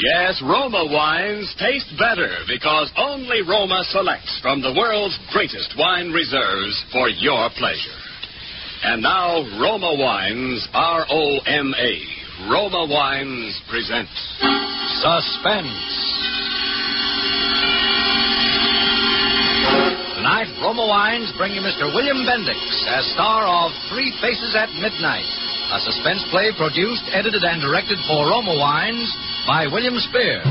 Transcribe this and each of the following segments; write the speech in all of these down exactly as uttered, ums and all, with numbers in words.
Yes, Roma wines taste better because only Roma selects from the world's greatest wine reserves for your pleasure. And now, Roma Wines, R O M A, Roma Wines presents Suspense. Tonight, Roma Wines bring you Mister William Bendix as star of Three Faces at Midnight, a suspense play produced, edited, and directed for Roma Wines by William Spear.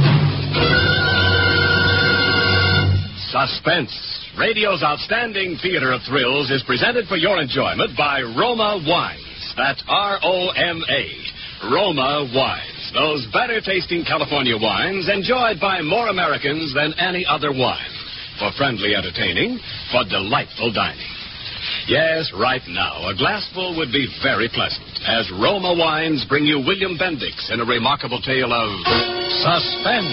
Suspense, radio's outstanding theater of thrills, is presented for your enjoyment by Roma Wines. That's R O M A, Roma Wines. Those better-tasting California wines enjoyed by more Americans than any other wine. For friendly entertaining, for delightful dining. Yes, right now, a glassful would be very pleasant, as Roma Wines bring you William Bendix in a remarkable tale of suspense.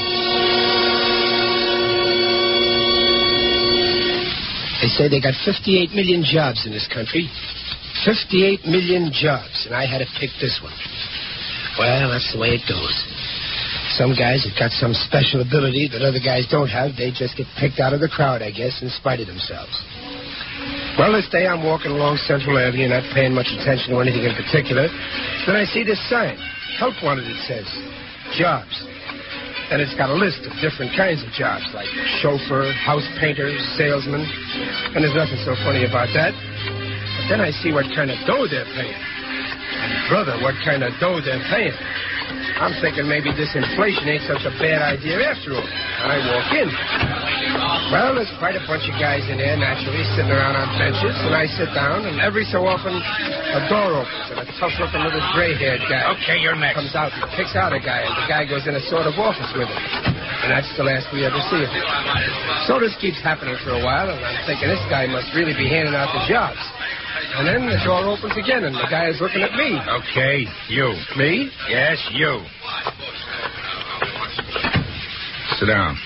They say they got fifty-eight million jobs in this country. fifty-eight million jobs, and I had to pick this one. Well, that's the way it goes. Some guys have got some special ability that other guys don't have. They just get picked out of the crowd, I guess, in spite of themselves. Well, this day I'm walking along Central Avenue, not paying much attention to anything in particular. Then I see this sign. Help wanted, it says. Jobs. And it's got a list of different kinds of jobs, like chauffeur, house painter, salesman. And there's nothing so funny about that. But then I see what kind of dough they're paying. And brother, what kind of dough they're paying. I'm thinking maybe this inflation ain't such a bad idea after all. And I walk in. Well, there's quite a bunch of guys in there, naturally, sitting around on benches, and I sit down, and every so often a door opens, and a tough-looking little gray-haired guy Okay, you're next. comes out and picks out a guy, and the guy goes in a sort of office with him. And that's the last we ever see of him. So this keeps happening for a while, and I'm thinking this guy must really be handing out the jobs. And then the door opens again, and the guy is looking at me. Okay, you. Me? Yes, you. Sit down.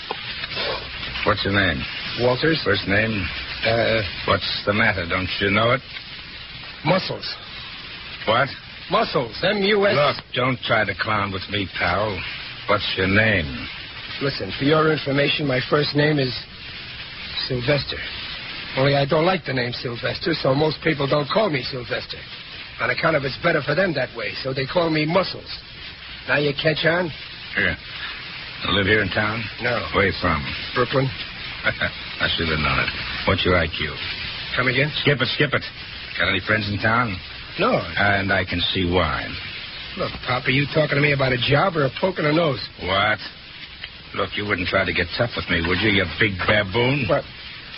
What's your name? Walters. First name? Uh, What's the matter? Don't you know it? Muscles. What? Muscles. M U S. Look, don't try to clown with me, pal. What's your name? Listen, for your information, my first name is Sylvester. Only I don't like the name Sylvester, so most people don't call me Sylvester. On account of it's better for them that way, so they call me Muscles. Now you catch on? Here. You live here in town? No. Where you from? Brooklyn. I should have known it. What's your I Q? Come again? Skip it, skip it. Got any friends in town? No. And I can see why. Look, Pop, are you talking to me about a job or a poke in the nose? What? Look, you wouldn't try to get tough with me, would you, you big baboon? What?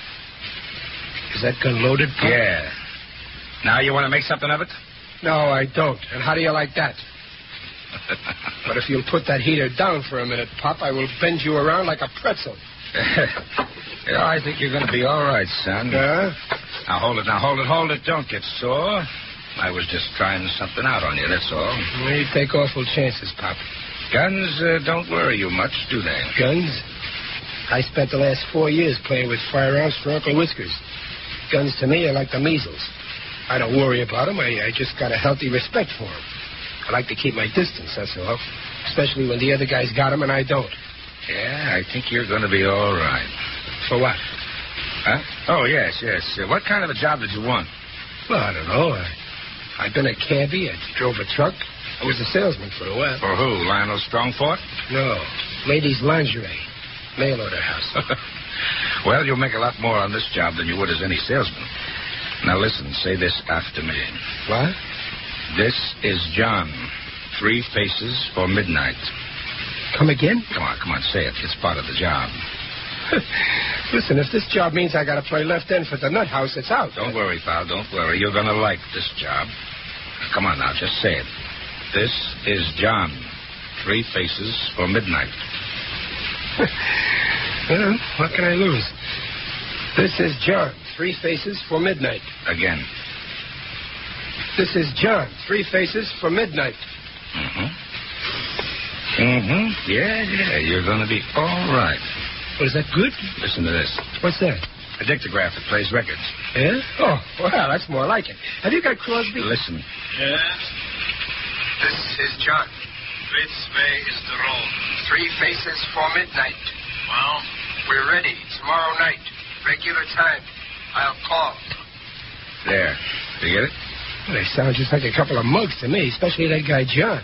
Is that gun loaded, Pop? Yeah. Now you want to make something of it? No, I don't. And how do you like that? But if you'll put that heater down for a minute, Pop, I will bend you around like a pretzel. Yeah, I think you're going to be all right, son. Yeah? Now, hold it, now, hold it, hold it. Don't get sore. I was just trying something out on you, that's all. Well, you take awful chances, Pop. Guns uh, don't worry you much, do they? Guns? I spent the last four years playing with firearms for Uncle Whiskers. Guns to me are like the measles. I don't worry about them. I, I just got a healthy respect for them. I like to keep my distance, that's all. Especially when the other guy's got them and I don't. Yeah, I think you're going to be all right. For what? Huh? Oh, yes, yes. Uh, what kind of a job did you want? Well, I don't know. I, I've been a cabbie. I drove a truck. I was a salesman for a while. For who? Lionel Strongfort? No. Ladies' lingerie. Mail order house. Well, you'll make a lot more on this job than you would as any salesman. Now, listen. Say this after me. What? This is John. Three Faces for Midnight. Come again? Come on, come on, say it. It's part of the job. Listen, if this job means I got to play left end for the nut house, it's out. Don't worry, pal. Don't worry. You're going to like this job. Come on now, just say it. This is John. Three Faces for Midnight. Well, what can I lose? This is John. Three Faces for Midnight. Again. This is John. Three Faces for Midnight. Mm-hmm. Mm-hmm. Yeah, yeah. You're going to be all right. Well, is that good? Listen to this. What's that? A dictograph that plays records. Yeah? Oh, well, that's more like it. Have you got Crosby? Listen. Yes. This is John. Which way is the road? Three faces for midnight. Well? We're ready tomorrow night. Regular time. I'll call. There. You get it? Well, they sound just like a couple of mugs to me, especially that guy John.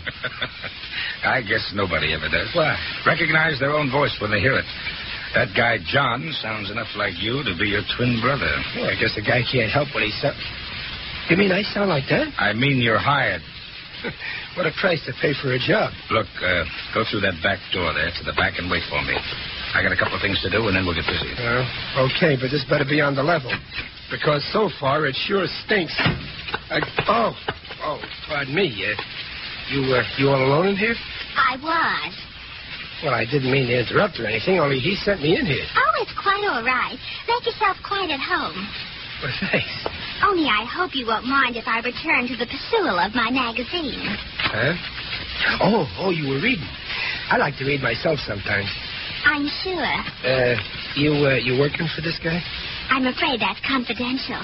I guess nobody ever does. Why? Recognize their own voice when they hear it. That guy John sounds enough like you to be your twin brother. Well, I guess the guy can't help what he sounds. You mean I sound like that? I mean you're hired. What a price to pay for a job. Look, uh, go through that back door there to the back and wait for me. I got a couple of things to do, and then we'll get busy. Well, okay, but this better be on the level. Because so far it sure stinks. I, oh, oh, pardon me. Uh, you, uh, you all alone in here? I was. Well, I didn't mean to interrupt or anything, only he sent me in here. Oh, it's quite all right. Make yourself quite at home. Well, thanks. Only I hope you won't mind if I return to the pursuit of my magazine. Huh? Oh, oh, you were reading. I like to read myself sometimes. I'm sure. Uh, you, uh, you working for this guy? I'm afraid that's confidential.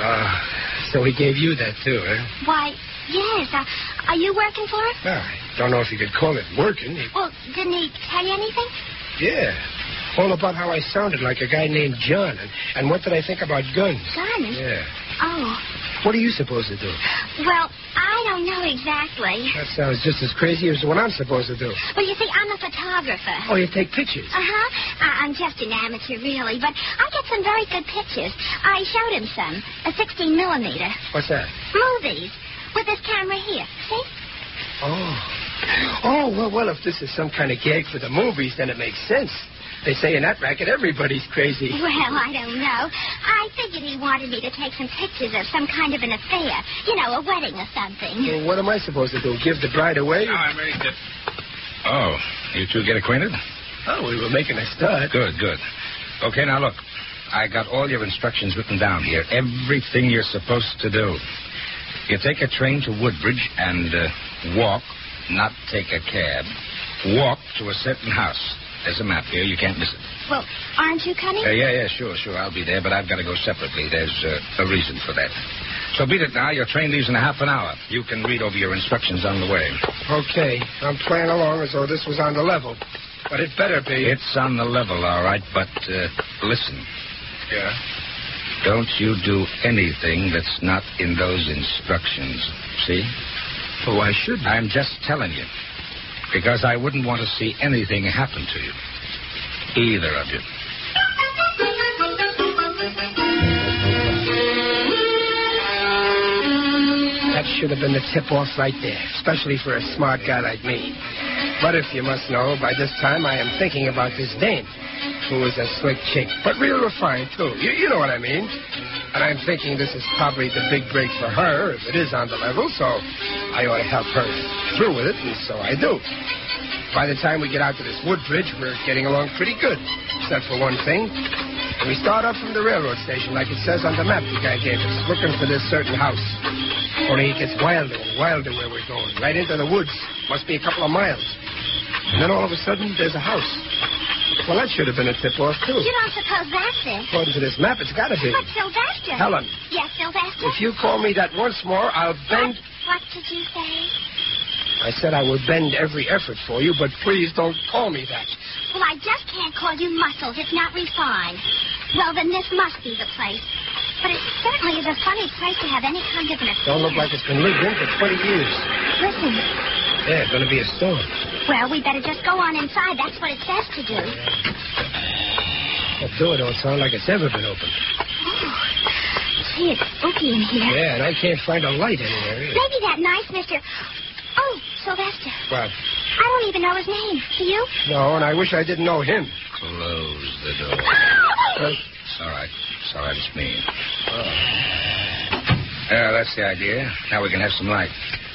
Ah, so he gave you that, too, huh? Why, yes. Uh, are you working for him? Well, I don't know if you could call it working. He... Well, didn't he tell you anything? Yeah. All about how I sounded like a guy named John. And, and what did I think about guns? Guns? Yeah. Oh. What are you supposed to do? Well, I don't know exactly. That sounds just as crazy as what I'm supposed to do. Well, you see, I'm a photographer. Oh, you take pictures? Uh-huh. I- I'm just an amateur, really, but I get some very good pictures. I showed him some. A sixteen millimeter. What's that? Movies. With this camera here. See? Oh. Oh, well, well, if this is some kind of gag for the movies, then it makes sense. They say in that racket everybody's crazy. Well, I don't know. I figured he wanted me to take some pictures of some kind of an affair. You know, a wedding or something. Well, what am I supposed to do? Give the bride away? No, I'm ready to... Oh, you two get acquainted? Oh, we were making a start. Good, good. Okay, now look. I got all your instructions written down here. Everything you're supposed to do. You take a train to Woodbridge and uh, walk, not take a cab. Walk to a certain house. There's a map here. You can't miss it. Well, aren't you coming? Uh, yeah, yeah, sure, sure. I'll be there, but I've got to go separately. There's uh, a reason for that. So beat it now. Your train leaves in a half an hour. You can read over your instructions on the way. Okay. I'm playing along as though this was on the level. But it better be. It's on the level, all right, but uh, listen. Yeah? Don't you do anything that's not in those instructions. See? Well, why shouldn't I? I'm just telling you. Because I wouldn't want to see anything happen to you. Either of you. That should have been the tip-off right there, especially for a smart guy like me. But if you must know, by this time I am thinking about this dame, who is a slick chick, but real refined, too. You, you know what I mean. And I'm thinking this is probably the big break for her, if it is on the level, so I ought to help her through with it, and so I do. By the time we get out to this Woodbridge, we're getting along pretty good, except for one thing. And we start up from the railroad station, like it says on the map the guy gave us, looking for this certain house. Only it gets wilder and wilder where we're going, right into the woods. Must be a couple of miles. And then all of a sudden, there's a house. Well, that should have been a tip-off, too. You don't suppose that's it? According to this map, it's got to be. But Sylvester. Helen. Yes, Sylvester? If you call me that once more, I'll bend... What, what did you say? I said I would bend every effort for you, but please don't call me that. Well, I just can't call you muscles. It's not refined. Well, then this must be the place. But it certainly is a funny place to have any kind of an affair. Don't look like it's been lived in for twenty years. Listen. Yeah, it's going to be a storm. Well, we better just go on inside. That's what it says to do. That door don't sound like it's ever been opened. Oh, gee, it's spooky in here. Yeah, and I can't find a light anywhere either. Maybe that nice Mister... Oh, Sylvester. What? I don't even know his name. Do you? No, and I wish I didn't know him. Close the door. Uh, It's all right. It's all right. It's me. Oh. Yeah, that's the idea. Now we can have some light.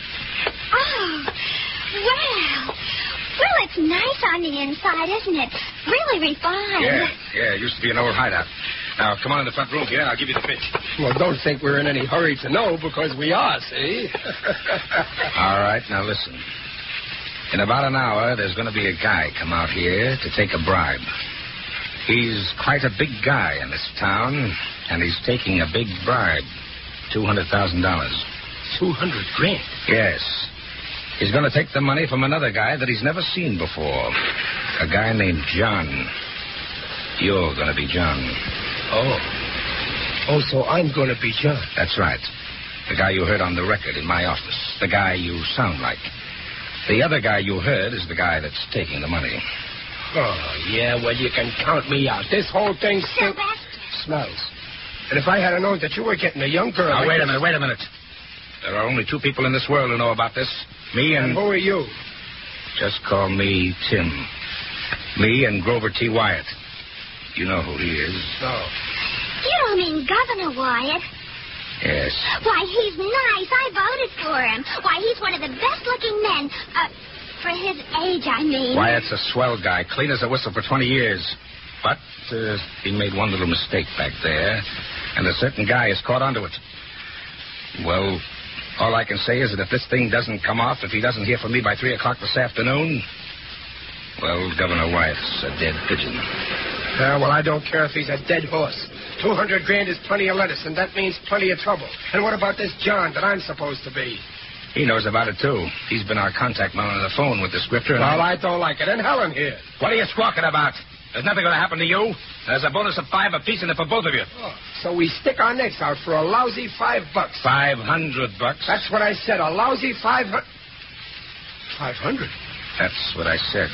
Oh, well. Well, it's nice on the inside, isn't it? Really refined. Yeah, yeah. It used to be an old hideout. Now, come on in the front room here. I'll give you the pitch. well, don't think we're in any hurry to know, because we are, see? All right. Now, listen. In about an hour, there's going to be a guy come out here to take a bribe. He's quite a big guy in this town, and he's taking a big bribe. two hundred thousand dollars. Two hundred grand? Yes. He's going to take the money from another guy that he's never seen before. A guy named John. You're going to be John. Oh. Oh, so I'm going to be John. That's right. The guy you heard on the record in my office. The guy you sound like. The other guy you heard is the guy that's taking the money. Oh, yeah, well, you can count me out. This whole thing st- Sylvester. smells. And if I had known that you were getting a young girl... Now, like wait a this- minute, wait a minute. There are only two people in this world who know about this. Me and... And who are you? Just call me Tim. Me and Grover T. Wyatt. You know who he is. No. You don't mean Governor Wyatt. Yes. Why, he's nice. I voted for him. Why, he's one of the best-looking men. Uh, for his age, I mean. Wyatt's a swell guy, clean as a whistle for twenty years. But uh, he made one little mistake back there, and a certain guy has caught onto it. Well, all I can say is that if this thing doesn't come off, if he doesn't hear from me by three o'clock this afternoon, well, Governor Wyatt's a dead pigeon. Uh, well, I don't care if he's a dead horse. Two hundred grand is plenty of lettuce, and that means plenty of trouble. And what about this John that I'm supposed to be? He knows about it, too. He's been our contact man on the phone with the scripter. And Well, I don't like it. And Helen here. What are you squawking about? There's nothing going to happen to you. There's a bonus of five apiece in it for both of you. Oh, so we stick our necks out for a lousy five bucks. Five hundred bucks. That's what I said, a lousy five hundred. Five hundred? That's what I said.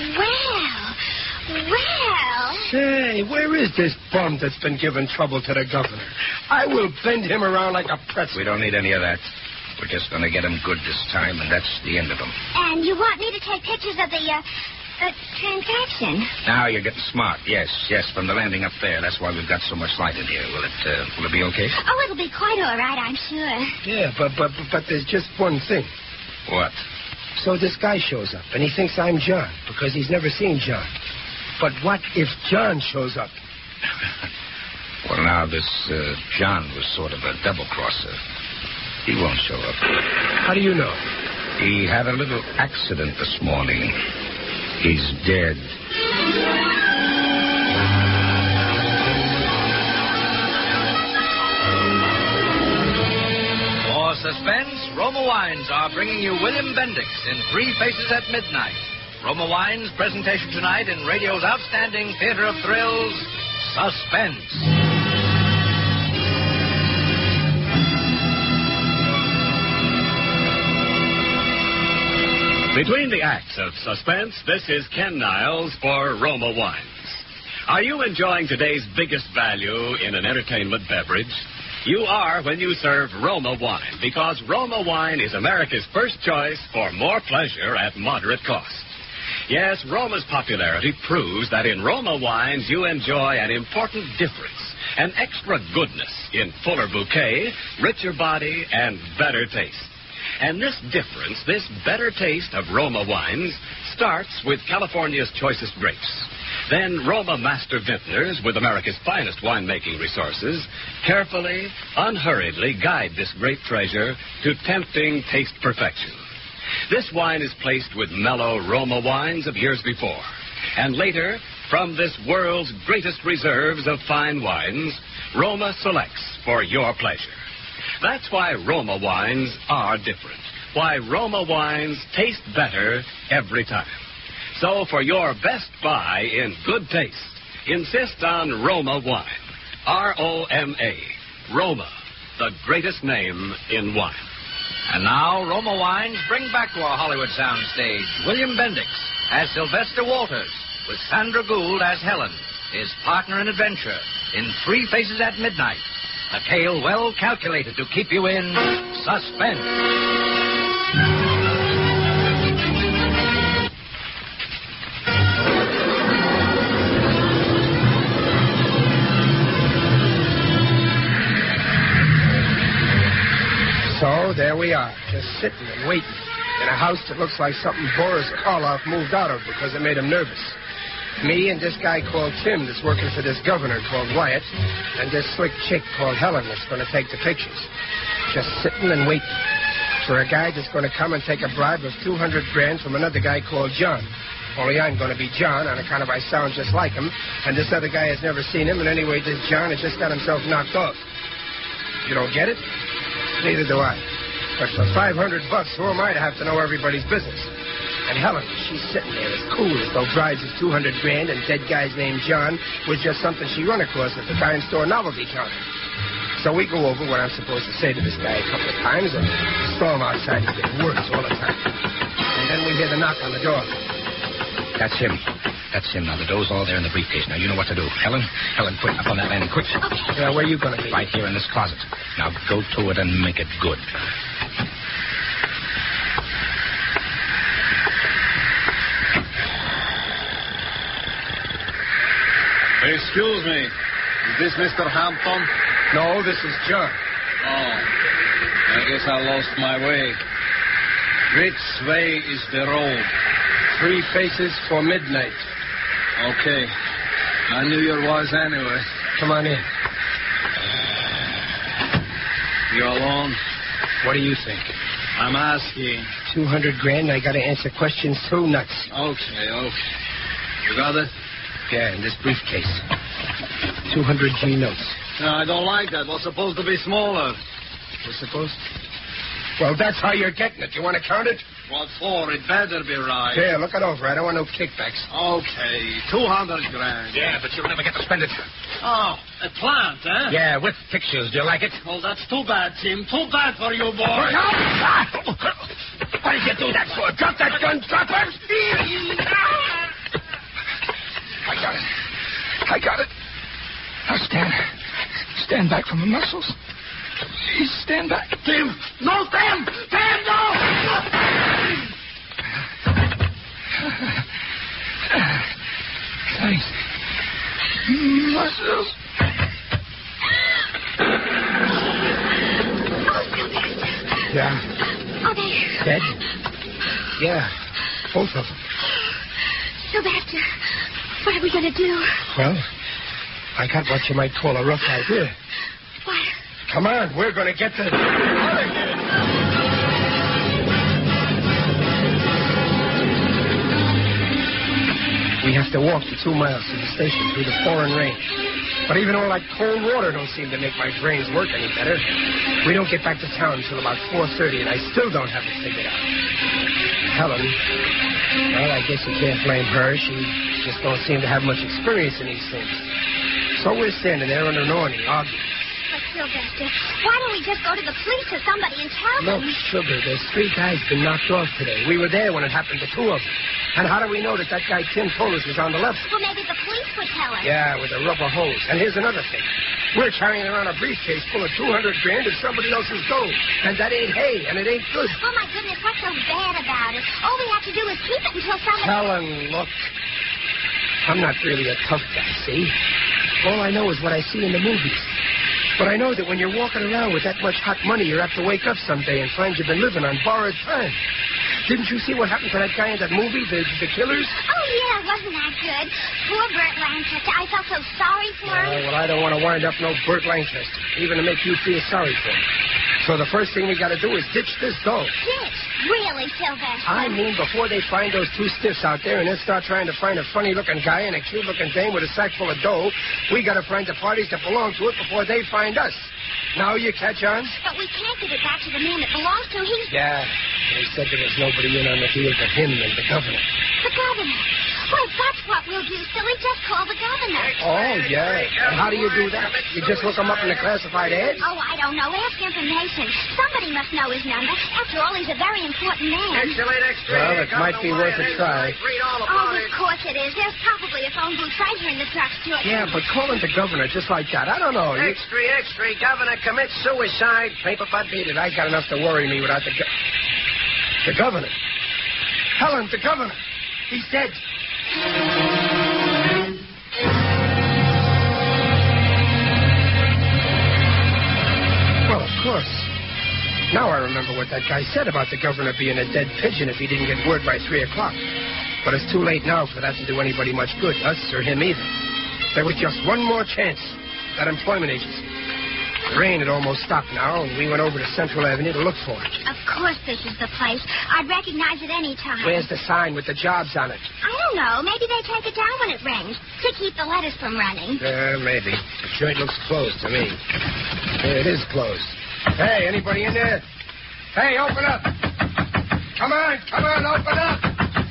Well, well. Say, where is this bum that's been giving trouble to the governor? I will bend him around like a pretzel. We don't need any of that. We're just going to get him good this time, and that's the end of him. And you want me to take pictures of the, uh, uh transaction? Now you're getting smart. Yes, yes, from the landing up there. That's why we've got so much light in here. Will it, uh, will it be okay? Oh, it'll be quite all right, I'm sure. Yeah, but, but, but there's just one thing. What? So this guy shows up, and he thinks I'm John, because he's never seen John. But what if John shows up? Well, now, this uh, John was sort of a double-crosser. He won't show up. How do you know? He had a little accident this morning. He's dead. For suspense, Roma Wines are bringing you William Bendix in Three Faces at Midnight. Roma Wines' presentation tonight in radio's outstanding theater of thrills, Suspense. Between the acts of Suspense, this is Ken Niles for Roma Wines. Are you enjoying today's biggest value in an entertainment beverage? You are when you serve Roma Wine, because Roma Wine is America's first choice for more pleasure at moderate cost. Yes, Roma's popularity proves that in Roma Wines you enjoy an important difference, an extra goodness in fuller bouquet, richer body, and better taste. And this difference, this better taste of Roma wines, starts with California's choicest grapes. Then Roma master vintners, with America's finest winemaking resources, carefully, unhurriedly guide this great treasure to tempting taste perfection. This wine is placed with mellow Roma wines of years before. And later, from this world's greatest reserves of fine wines, Roma selects for your pleasure. That's why Roma wines are different. Why Roma wines taste better every time. So for your best buy in good taste, insist on Roma wine. R O M A. Roma, the greatest name in wine. And now, Roma Wines bring back to our Hollywood soundstage William Bendix as Sylvester Walters, with Sandra Gould as Helen, his partner in adventure, in Three Faces at Midnight. A tale well calculated to keep you in suspense. So there we are, just sitting and waiting in a house that looks like something Boris Karloff moved out of because it made him nervous. Me and this guy called Tim that's working for this governor called Wyatt, and this slick chick called Helen that's going to take the pictures. Just sitting and waiting for a guy that's going to come and take a bribe of two hundred grand from another guy called John. Only I'm going to be John on account of I sound just like him, and this other guy has never seen him, and anyway, this John has just got himself knocked off. You don't get it? Neither do I. But for five hundred bucks, who am I to have to know everybody's business? And Helen, she's sitting there as cool as though Brides is two hundred grand and dead guy's named John was just something she run across at the dime store novelty counter. So we go over what I'm supposed to say to this guy a couple of times and storm outside and get words all the time. And then we hear the knock on the door. That's him. That's him. Now, the dough's all there in the briefcase. Now, you know what to do. Helen, Helen, quick, up on that landing, quick. Okay. Yeah, where are you going to be? Right here in this closet. Now, go to it and make it good. Excuse me. Is this Mister Hampton? No, this is John. Oh. I guess I lost my way. Which way is the road? Three faces for midnight. Okay. I knew your was anyway. Come on in. You alone? What do you think? I'm asking. Two hundred grand, I got to answer questions too, nuts. Okay, okay. You got it? Yeah, in this briefcase. Two hundred G notes. No, I don't like that. What's supposed to be smaller? What's supposed? Well, that's how you're getting it. You want to count it? What for? It better be right. Here, look it over. I don't want no kickbacks. Okay, two hundred grand. Yeah, but you'll never get to spend it. Oh, a plant, eh? Yeah, with pictures. Do you like it? Well, that's too bad, Tim. Too bad for you, boy. Look out! What did you do that for? Drop that gun, drop it! I got it. I got it. Now stand. Stand back from the muscles. Please stand back. Tim! No, Tim! Tim, no! Thanks. Muscles. Yeah. Oh, they... Dead? Yeah. Both of them. Sylvester, what are we going to do? Well, I got what you might call a rough idea. What? Come on, we're going to get the... We have to walk the two miles to the station through the pouring rain. But even all that cold water don't seem to make my brains work any better. We don't get back to town until about four thirty, and I still don't have it figured out. Helen, well, I guess you can't blame her. She just don't seem to have much experience in these things. So we're standing there under an awning, arguing. But, Sylvester, why don't we just go to the police or somebody and tell Look, them? Sugar, there's three guys been knocked off today. We were there when it happened to two of them. And how do we know that that guy Tim told us was on the level? Well, maybe the police would tell us. Yeah, with a rubber hose. And here's another thing. We're carrying around a briefcase full of two hundred grand of somebody else's gold. And that ain't hay, and it ain't good. Oh, my goodness, what's so bad about it? All we have to do is keep it until somebody... Helen, look. I'm not really a tough guy, see? All I know is what I see in the movies. But I know that when you're walking around with that much hot money, you're apt to wake up someday and find you've been living on borrowed time. Didn't you see what happened to that guy in that movie, The, the Killers? Oh, yeah, wasn't that good? Poor Burt Lancaster. I felt so sorry for him. Uh, well, I don't want to wind up no Burt Lancaster, even to make you feel sorry for him. So the first thing we got to do is ditch this dough. Ditch? Really, Sylvester? I mean, before they find those two stiffs out there and then start trying to find a funny-looking guy and a cute-looking dame with a sack full of dough, we got to find the parties that belong to it before they find us. Now you catch on? But we can't give it back to the man it belongs to. He's... Yeah. They said there was nobody in on the deal but him and the governor. The governor. Well, that's what we'll do, silly. Just call the governor. Oh, yeah. And how do you do that? You just look him up in the classified ads? Oh, I don't know. Ask information. Somebody must know his number. After all, he's a very important man. Well, it might be worth a try. Oh, of course it is. There's probably a phone booth right here in the drugstore. Yeah, but calling the governor just like that, I don't know. You... Extra, extra. Governor commits suicide. Paper butt beat it. I got enough to worry me without the... Go- the governor. Helen, the governor. He's dead. Well, of course. Now I remember what that guy said about the governor being a dead pigeon if he didn't get word by three o'clock. But it's too late now for that to do anybody much good, us or him either. There was just one more chance. That employment agency. The rain had almost stopped now, and we went over to Central Avenue to look for it. Of course this is the place. I'd recognize it any time. Where's the sign with the jobs on it? I don't know. Maybe they take it down when it rains to keep the letters from running. Uh, maybe. The joint looks closed to me. Yeah, it is closed. Hey, anybody in there? Hey, open up. Come on, come on, open up.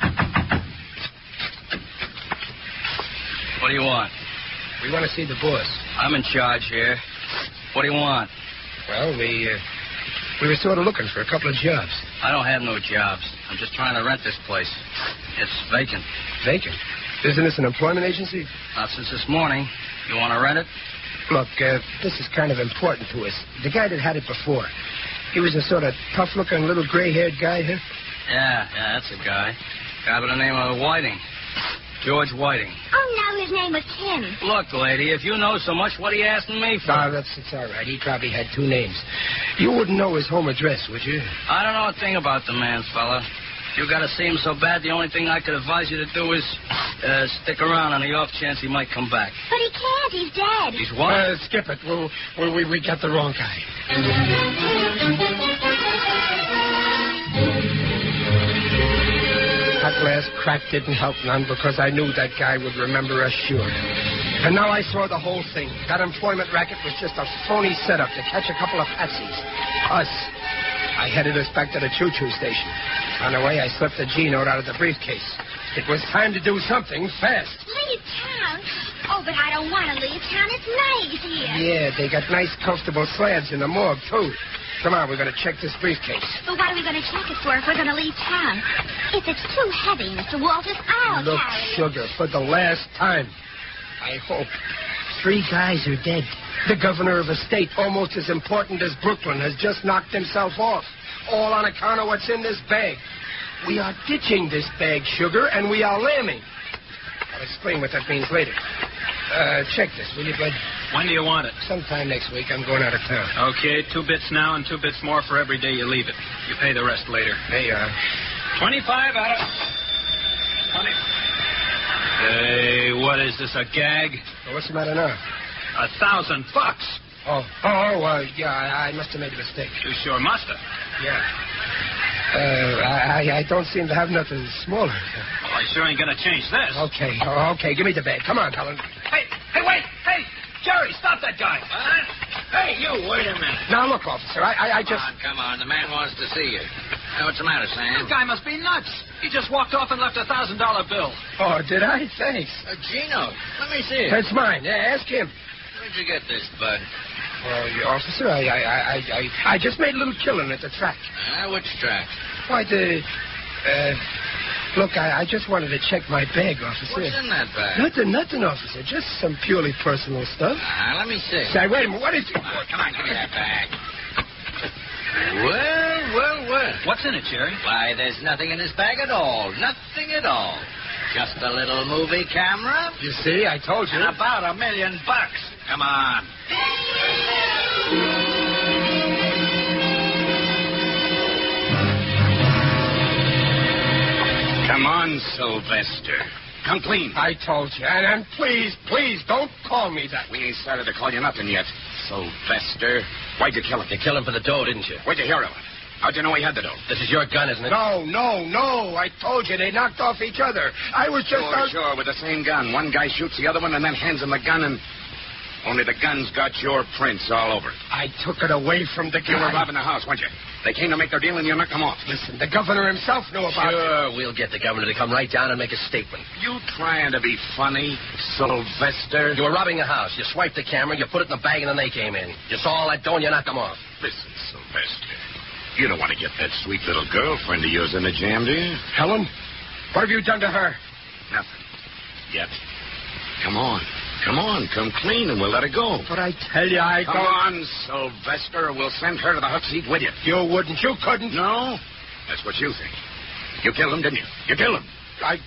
What do you want? We want to see the boss. I'm in charge here. What do you want? Well, we, uh, we were sort of looking for a couple of jobs. I don't have no jobs. I'm just trying to rent this place. It's vacant. Vacant? Isn't this an employment agency? Not since this morning. You want to rent it? Look, uh, this is kind of important to us. The guy that had it before, he was a sort of tough-looking little gray-haired guy, huh? Yeah, yeah, that's a guy. Guy by the name of Whiting. George Whiting. Oh, no, his name was Tim. Look, lady, if you know so much, what are you asking me for? No, that's it's all right. He probably had two names. You wouldn't know his home address, would you? I don't know a thing about the man, fella. If you got to see him so bad, the only thing I could advise you to do is uh, stick around on the off chance he might come back. But he can't. He's dead. He's what? Uh, skip it. We'll, we we we got the wrong guy. That last crack didn't help none because I knew that guy would remember us sure. And now I saw the whole thing. That employment racket was just a phony setup to catch a couple of patsies. Us. I headed us back to the choo-choo station. On the way, I slipped the G-note out of the briefcase. It was time to do something fast. Leave town? Oh, but I don't want to leave town. It's nice here. Yeah, they got nice, comfortable slabs in the morgue, too. Come on, we're going to check this briefcase. But what are we going to check it for if we're going to leave town? If it's too heavy, Mister Walters, I'll Look, carry it. Sugar, for the last time, I hope. Three guys are dead. The governor of a state almost as important as Brooklyn has just knocked himself off. All on account of what's in this bag. We are ditching this bag, Sugar, and we are lambing. I'll explain what that means later. Uh, check this, will you, Bud? When do you want it? Sometime next week. I'm going out of town. Okay, two bits now and two bits more for every day you leave it. You pay the rest later. There you are. Twenty-five out of... Twenty... Hey, what is this, a gag? Well, what's the matter now? A thousand bucks. Oh, oh, uh, yeah, I, I must have made a mistake. You sure must have. Yeah. Uh, I, I don't seem to have nothing smaller. Well, I sure ain't gonna change this. Okay, oh, okay, give me the bag. Come on, Helen. Hey, hey, wait! Hey, Jerry, stop that guy! What? Hey, you, wait a minute. Now, look, officer, I, I, I just... Come on, come on. The man wants to see you. Now, what's the matter, Sam? That guy must be nuts. He just walked off and left a thousand dollar bill. Oh, did I? Thanks. Uh, Gino, let me see it. That's mine. Yeah, ask him. Where'd you get this, bud? Well, you officer, I, I, I, I, I just made a little killing at the track. Uh, which track? Why, the... Uh, look, I, I just wanted to check my bag, officer. What's in that bag? Nothing, nothing, officer. Just some purely personal stuff. Uh, let me see. Say, wait a minute. What is it? Come on, come on, give me that bag. Well, well, well. What's in it, Jerry? Why, there's nothing in this bag at all. Nothing at all. Just a little movie camera. You see, I told you. And about a million bucks. Come on. Come on, Sylvester. Come clean. I told you. And, and please, please, don't call me that. We ain't started to call you nothing yet. Sylvester. Why'd you kill him? You killed him for the dough, didn't you? Where'd you hear of it? How'd you know he had the dough? This is your gun, isn't it? No, no, no. I told you they knocked off each other. I was just... Sure, out... sure, with the same gun. One guy shoots the other one and then hands him the gun and... Only the gun's got your prints all over it. I took it away from the guy. You were robbing the house, weren't you? They came to make their deal and you knocked them off. Listen, the governor himself knew about it. Sure, we'll get the governor to come right down and make a statement. You trying to be funny, Sylvester? You were robbing a house. You swiped the camera, you put it in the bag, and then they came in. You saw all that dough and you knocked them off. Listen, Sylvester. You don't want to get that sweet little girlfriend of yours in the jam, do you? Helen, what have you done to her? Nothing. Yet. Come on. Come on. Come clean and we'll let her go. But I tell you, I Come don't... on, Sylvester, or we'll send her to the hot seat with you. You wouldn't. You couldn't. No? That's what you think. You killed him, didn't you? You killed him. I...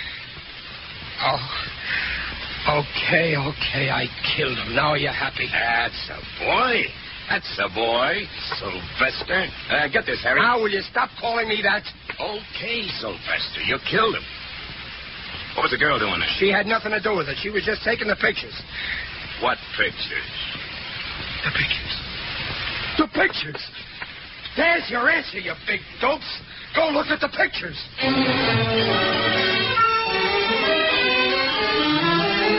Oh. Okay, okay, I killed him. Now you're happy. That's a boy. That's a boy. Sylvester. Uh, get this, Harry. Now will you stop calling me that? Okay, Sylvester. You killed him. What was the girl doing there? She had nothing to do with it. She was just taking the pictures. What pictures? The pictures. The pictures. There's your answer, you big dopes. Go look at the pictures.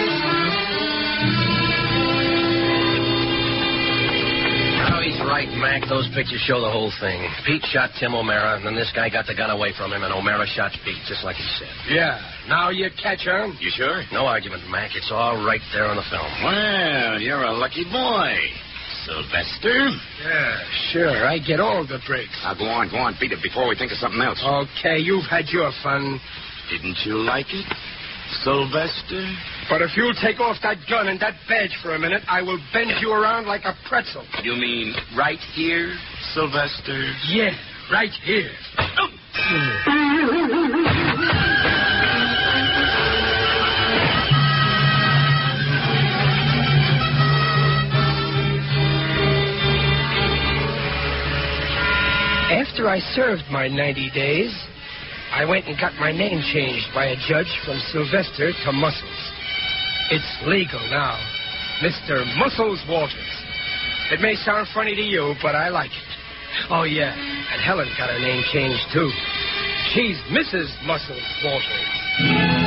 Oh, he's right, man. Mac, those pictures show the whole thing. Pete shot Tim O'Mara, and then this guy got the gun away from him, and O'Mara shot Pete, just like he said. Yeah. Now you catch on? You sure? No argument, Mac. It's all right there on the film. Well, you're a lucky boy. Sylvester? Yeah, sure. I get all the breaks. Now, go on, go on. Beat it before we think of something else. Okay, you've had your fun. Didn't you like it, Sylvester? But if you'll take off that gun and that badge for a minute, I will bend you around like a pretzel. You mean right here, Sylvester? Yeah, right here. Oh. After I served my ninety days, I went and got my name changed by a judge from Sylvester to Muscles. It's legal now. Mister Muscles Walters. It may sound funny to you, but I like it. Oh, yeah, and Helen got her name changed, too. She's Missus Muscles Walters.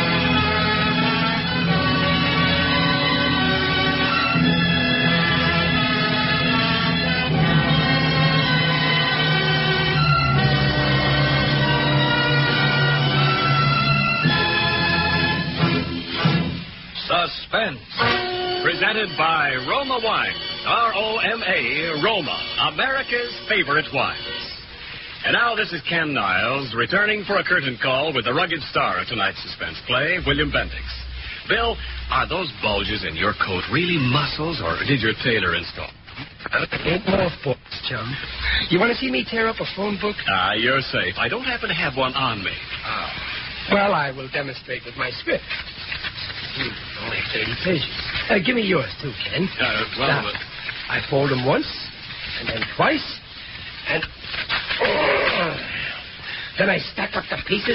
Suspense. Presented by Roma Wines. R O M A, Roma, America's favorite wines. And now this is Ken Niles, returning for a curtain call with the rugged star of tonight's suspense play, William Bendix. Bill, are those bulges in your coat really muscles, or did your tailor install? Ain't mothballs, chum. You want to see me tear up a phone book? Ah, you're safe. I don't happen to have one on me. Oh. Well, I will demonstrate with my script. Hmm, only thirty pages. Uh, give me yours, too, Ken. Uh, well, now, but... I fold them once, and then twice, and... Uh, then I stack up the pieces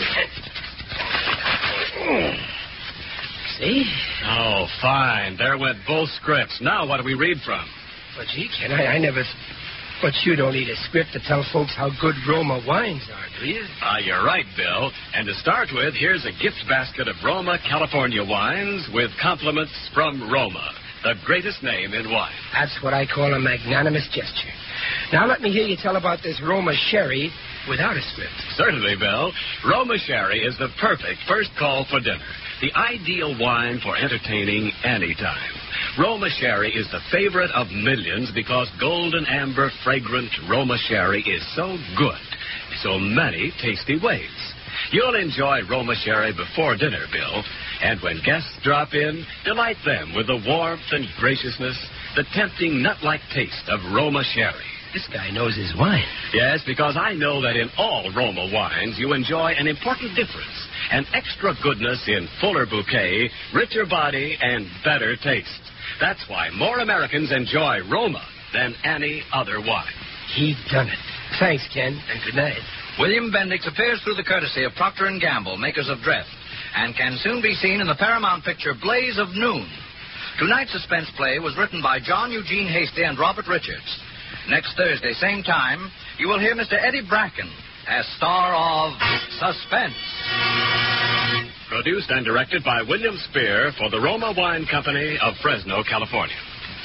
and... Uh, see? Oh, fine. There went both scripts. Now what do we read from? But, gee, Ken, I, I never... But you don't need a script to tell folks how good Roma wines are, do you? Ah, uh, you're right, Bill. And to start with, here's a gift basket of Roma California wines with compliments from Roma, the greatest name in wine. That's what I call a magnanimous gesture. Now let me hear you tell about this Roma Sherry without a script. Certainly, Bill. Roma Sherry is the perfect first call for dinner. The ideal wine for entertaining any time. Roma Sherry is the favorite of millions because golden amber fragrant Roma Sherry is so good. So many tasty ways. You'll enjoy Roma Sherry before dinner, Bill. And when guests drop in, delight them with the warmth and graciousness, the tempting nut-like taste of Roma Sherry. This guy knows his wine. Yes, because I know that in all Roma wines, you enjoy an important difference. An extra goodness in fuller bouquet, richer body, and better taste. That's why more Americans enjoy Roma than any other wine. He done it. Thanks, Ken, and good night. William Bendix appears through the courtesy of Procter and Gamble, makers of Dreft, and can soon be seen in the Paramount picture Blaze of Noon. Tonight's suspense play was written by John Eugene Hasty and Robert Richards. Next Thursday, same time, you will hear Mister Eddie Bracken as star of Suspense. Produced and directed by William Spear for the Roma Wine Company of Fresno, California.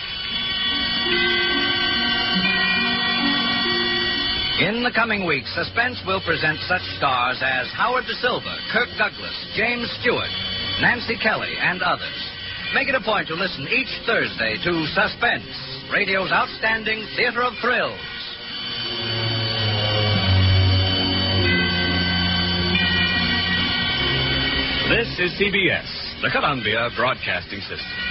In the coming weeks, Suspense will present such stars as Howard Da Silva, Kirk Douglas, James Stewart, Nancy Kelly, and others. Make it a point to listen each Thursday to Suspense, radio's outstanding theater of thrills. This is C B S, the Columbia Broadcasting System.